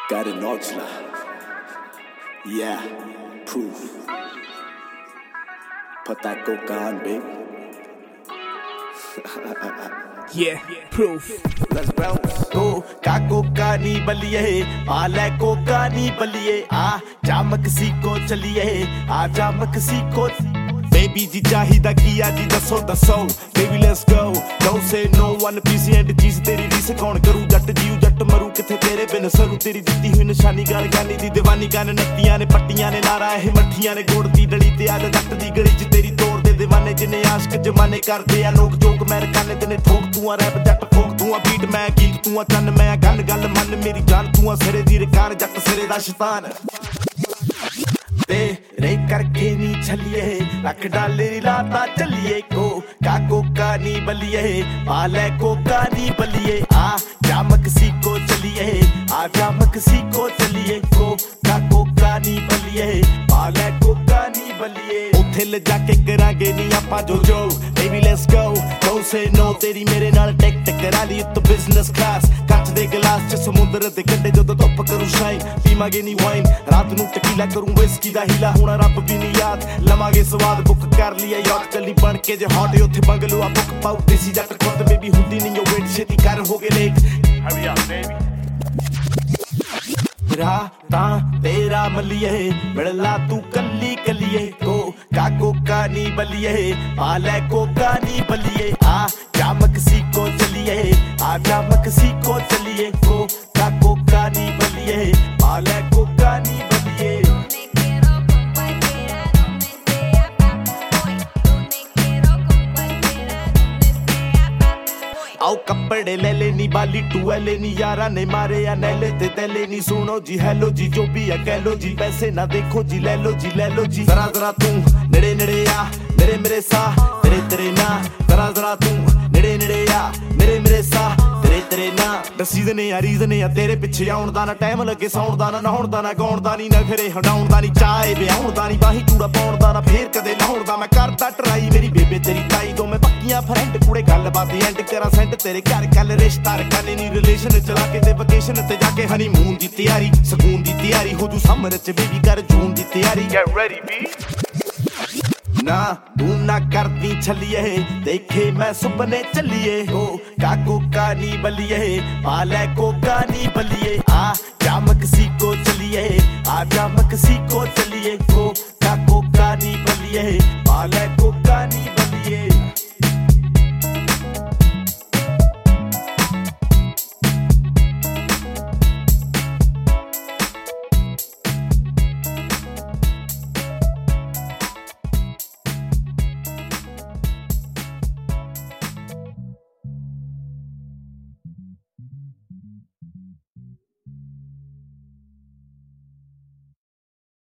Got an Oxla. Yeah, proof. Put that coke on, baby. Yeah, proof. Let's bounce. कोका नी बलिए आले कोका नी बलिए आ जा मक्सिको चलिए आ जा मक्सिको बेबी जी चाहिदा किया जी दसो दसो baby let's go don't say no one piece and चीज तेरी रीस कौन करू जट जीव जट मरू किथे तेरे बिन सरू तेरी दित्ती हुई निशानी गाल गानी दी दीवानी गान नत्तियां ने पट्टियां ने नारा है मट्ठियां ने गोड़ दी डली ते आज जट दी गली च तेरी तोड़ दे दीवाने जिन्ने आशिक जमाने करदे आ लोग जोक मैं काने ते ने ठोक तू आ रैप जट फोक तू आ बीट मैं गीत तू आ चन्न मैं गल गल मन मेरी जान तू आ सिरे दी रकान जट सिरे दा शैतान तेरे करके नी छलिए रख डाले लाता चलिए कोका नी बलिए पाले कोका नी बलिए आ जा मक्सिको चलिए आ जा मक्सिको चलिए कोका नी बलिए पाले कोका नी बलिए उथे ले जाके करांगे नी आपां जो baby let's go don't say no तेरी मेरे नाल टेक करा ली तो बिजनेस क्लास ਕੱਚ ਦੇ ਗਲਾਸ ਚ ਸਮੁੰਦਰ ਦੇ ਕੰਢੇ ਜਦੋਂ ਧੁੱਪ ਕਰੂ ਸ਼ਾਈਨ ਪੀਵਾਂਗੇ ਨੀ ਵਾਈਨ ਰਾਤ ਨੂੰ ਟਕੀਲਾ ਕਰੂੰ ਵਿਸਕੀ ਦਾ ਹੀਲਾ ਹੋਣਾ ਰੱਬ ਵੀ ਨਹੀਂ ਯਾਦ ਲਵਾਂਗੇ ਸਵਾਦ ਬੁੱਕ ਕਰ ਲਿਆ ਯਾਰ ਚੱਲੀ ਬਣ ਕੇ ਜੇ ਹੌਟ ਉੱਥੇ ਬੰਗਲੂ ਆ ਬੁੱਕ ਪਾਉ ਦੇਸੀ ਜੱਟ ਖੁਦ ਬੇਬੀ ਹੁੰਦੀ ਨਹੀਂ ਉਹ ਵੇਟ ਛੇਤੀ ਕਰ ਹੋ ਗਏ ਲੇਟ ਹਰੀ ਆ ਬੇਬੀ रातां तेरा मलिए मिलला तू कली कलिए कोका नी बलिए पाले कोका नी बलिए आ जा मक्सिको चलिए आ जा मक्सिको चलिए कोका नी बलिए पाले कोका नी बलिए आओ कपड़े ले लेनी बाली टूएले नी यारा ने मारे या नैले ते तैले नी सुनो जी हेलो जी जो भी है कह लो जी पैसे ना देखो जी ले लो जी जरा जरा तू नेड़े नेड़े आ मेरे मेरे सा तेरे तेरे ना जरा जरा तू नेड़े नेड़े आ मेरे मेरे सा तेरे तेरे ना दसी दे ने रीजन या तेरे पिछे आउण दा ना टाइम लगे सौण दा ना नहाउण दा ना गाउण दा नी नखरे हटाउण दा नी चाहे ब्याहुण दा नी बाही कूड़ा पाउण दा ना फेर कदे लाउण दा मैं करदा ट्राई मेरी बेबे तेरी ताई तो मैं पक्कियां फ्रेंड कुड़े गल बात एंड करा सेंट तेरे घर कल रिश्ता रखने नी रिलेशन चला के ते वेकेशन ते जाके हनीमून दी तैयारी सकून दी तैयारी हो जू समर च बेबी कर जून दी तैयारी गेट रेडी बी ना तू ना करती छलिए देखे मैं सुपने चलिए कोका नी बलिए पाले कोका नी बलिए आ जा मक्सिको चलिए आ जा मक्सिको चलिए कोका नी बलिए पाले कोका नी बलिए